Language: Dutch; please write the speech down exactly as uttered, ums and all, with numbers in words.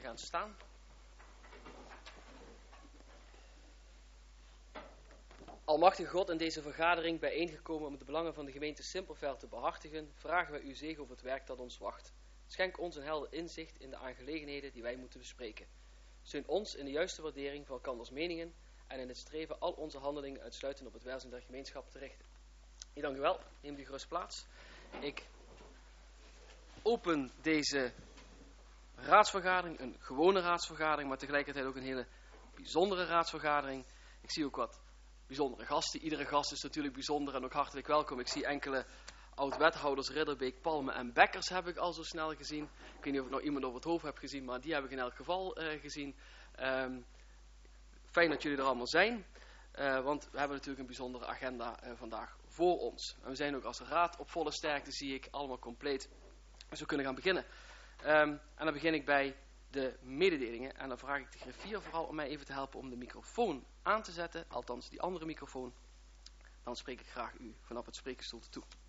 gaan staan. Almachtige God, in deze vergadering bijeengekomen om de belangen van de gemeente Simpelveld te behartigen, vragen wij uw zegen over het werk dat ons wacht. Schenk ons een helder inzicht in de aangelegenheden die wij moeten bespreken. Steun ons in de juiste waardering van elkanders meningen en in het streven al onze handelingen uitsluitend op het welzijn der gemeenschap te richten. Ik dank u wel. Neem die gerust plaats. Ik open deze raadsvergadering, een gewone raadsvergadering, maar tegelijkertijd ook een hele bijzondere raadsvergadering. Ik zie ook wat bijzondere gasten. Iedere gast is natuurlijk bijzonder en ook hartelijk welkom. Ik zie enkele oud-wethouders, Ridderbeek, Palme en Bekkers heb ik al zo snel gezien. Ik weet niet of ik nog iemand over het hoofd heb gezien, maar die heb ik in elk geval uh, gezien. Um, fijn dat jullie er allemaal zijn, uh, want we hebben natuurlijk een bijzondere agenda uh, vandaag voor ons. En we zijn ook als raad op volle sterkte, zie ik, allemaal compleet. Dus we kunnen gaan beginnen. Um, en dan begin ik bij de mededelingen. En dan vraag ik de griffier vooral om mij even te helpen om de microfoon aan te zetten. Althans, die andere microfoon. Dan spreek ik graag u vanaf het spreekgestoelte toe.